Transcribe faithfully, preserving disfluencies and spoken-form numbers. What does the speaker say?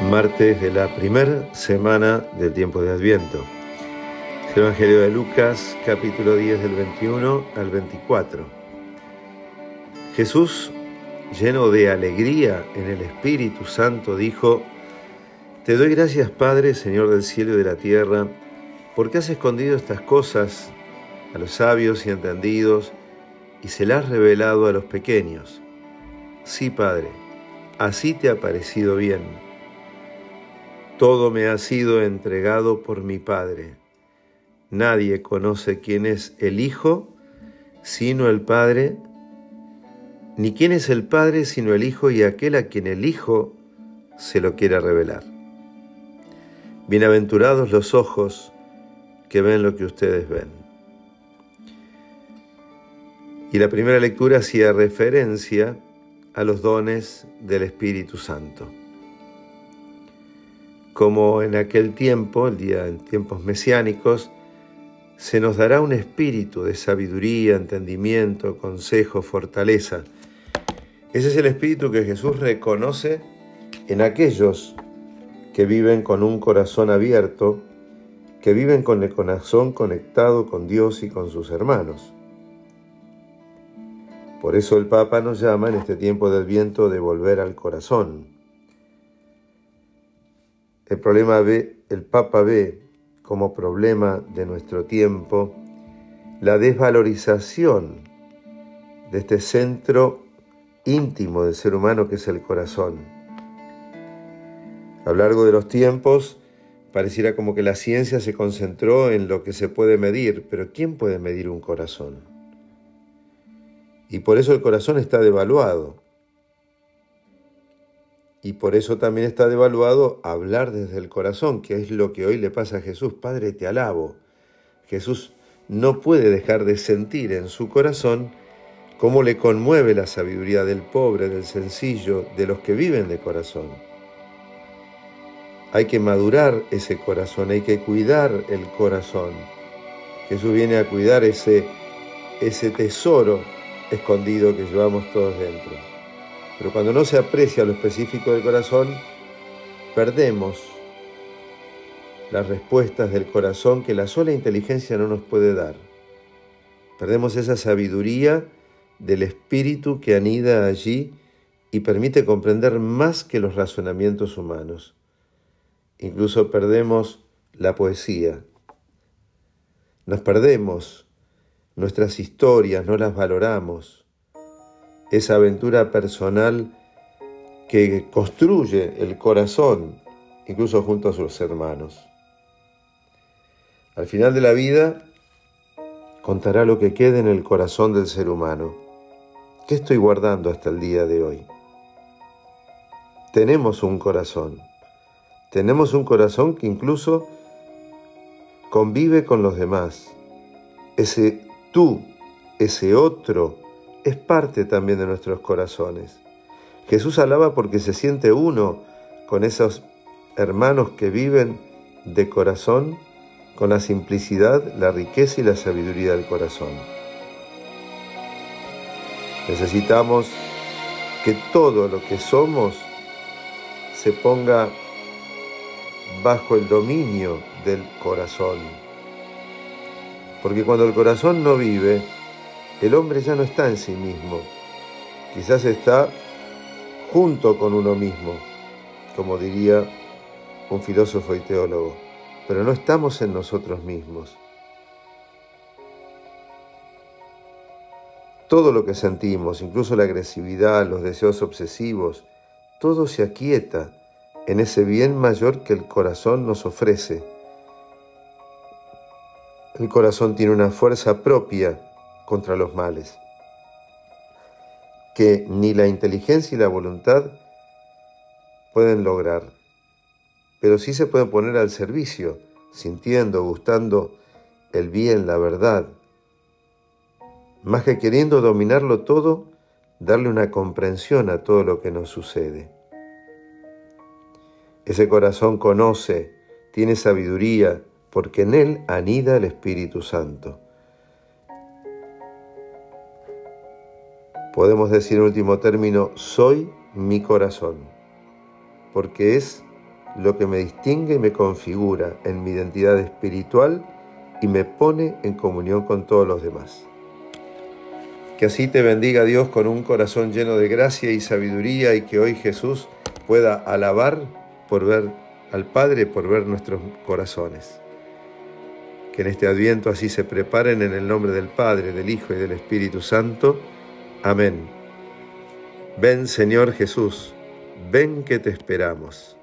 Martes de la primera semana del tiempo de Adviento. El Evangelio de Lucas, capítulo diez, del veintiuno al veinticuatro. Jesús, lleno de alegría en el Espíritu Santo, dijo: Te doy gracias, Padre, Señor del cielo y de la tierra, porque has escondido estas cosas a los sabios y entendidos y se las has revelado a los pequeños. Sí, Padre, así te ha parecido bien. Todo me ha sido entregado por mi Padre. Nadie conoce quién es el Hijo, sino el Padre, ni quién es el Padre, sino el Hijo y aquel a quien el Hijo se lo quiera revelar. Bienaventurados los ojos que ven lo que ustedes ven. Y la primera lectura hacía referencia a los dones del Espíritu Santo. Como en aquel tiempo, el día en tiempos mesiánicos, se nos dará un espíritu de sabiduría, entendimiento, consejo, fortaleza. Ese es el espíritu que Jesús reconoce en aquellos que viven con un corazón abierto, que viven con el corazón conectado con Dios y con sus hermanos. Por eso el Papa nos llama en este tiempo de Adviento de volver al corazón. El problema ve, el Papa ve como problema de nuestro tiempo la desvalorización de este centro íntimo del ser humano que es el corazón. A lo largo de los tiempos pareciera como que la ciencia se concentró en lo que se puede medir, pero ¿quién puede medir un corazón? Y por eso el corazón está devaluado. Y por eso también está devaluado hablar desde el corazón, que es lo que hoy le pasa a Jesús. Padre, te alabo. Jesús no puede dejar de sentir en su corazón cómo le conmueve la sabiduría del pobre, del sencillo, de los que viven de corazón. Hay que madurar ese corazón, hay que cuidar el corazón. Jesús viene a cuidar ese, ese tesoro escondido que llevamos todos dentro. Pero cuando no se aprecia lo específico del corazón, perdemos las respuestas del corazón que la sola inteligencia no nos puede dar. Perdemos esa sabiduría del espíritu que anida allí y permite comprender más que los razonamientos humanos. Incluso perdemos la poesía. Nos perdemos nuestras historias, no las valoramos. Esa aventura personal que construye el corazón, incluso junto a sus hermanos. Al final de la vida, contará lo que quede en el corazón del ser humano. ¿Qué estoy guardando hasta el día de hoy? Tenemos un corazón. Tenemos un corazón que incluso convive con los demás. Ese tú, ese otro, es parte también de nuestros corazones. Jesús alaba porque se siente uno con esos hermanos que viven de corazón, con la simplicidad, la riqueza y la sabiduría del corazón. Necesitamos que todo lo que somos se ponga bajo el dominio del corazón. Porque cuando el corazón no vive, el hombre ya no está en sí mismo, quizás está junto con uno mismo, como diría un filósofo y teólogo, pero no estamos en nosotros mismos. Todo lo que sentimos, incluso la agresividad, los deseos obsesivos, todo se aquieta en ese bien mayor que el corazón nos ofrece. El corazón tiene una fuerza propia contra los males, que ni la inteligencia y la voluntad pueden lograr, pero sí se pueden poner al servicio, sintiendo, gustando el bien, la verdad, más que queriendo dominarlo todo, darle una comprensión a todo lo que nos sucede. Ese corazón conoce, tiene sabiduría, porque en él anida el Espíritu Santo. Podemos decir en último término, soy mi corazón, porque es lo que me distingue y me configura en mi identidad espiritual y me pone en comunión con todos los demás. Que así te bendiga Dios con un corazón lleno de gracia y sabiduría, y que hoy Jesús pueda alabar por ver al Padre, por ver nuestros corazones. Que en este Adviento así se preparen en el nombre del Padre, del Hijo y del Espíritu Santo. Amén. Ven, Señor Jesús, ven que te esperamos.